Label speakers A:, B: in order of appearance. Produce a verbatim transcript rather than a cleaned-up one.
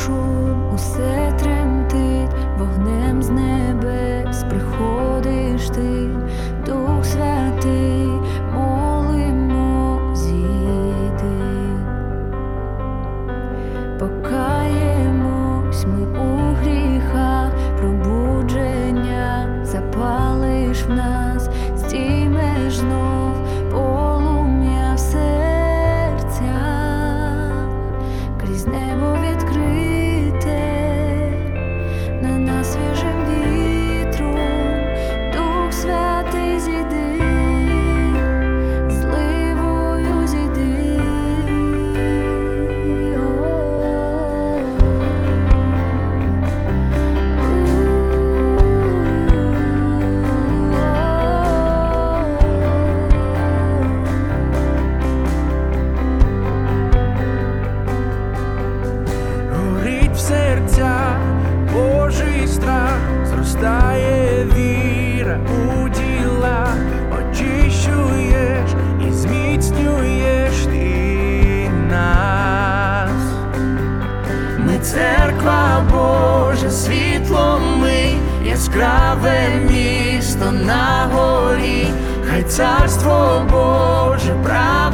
A: шум, усе тремтить, вогнем з небес приходиш ти, Дух Святий, молимо, зійди. Покаємось ми у гріхах, пробудження запалиш в нас, здіймеш знов полум'я в серцях, крізь небо відкрите, на нас свіжим вітром, Дух Святий, зійди, зливою зійди.
B: Горить в серцях Божий страх, зростає віра у ділах, очищуєш і зміцнюєш ти нас. Ми церква Божа, світло ми, яскраве місто на горі, хай царство Боже править.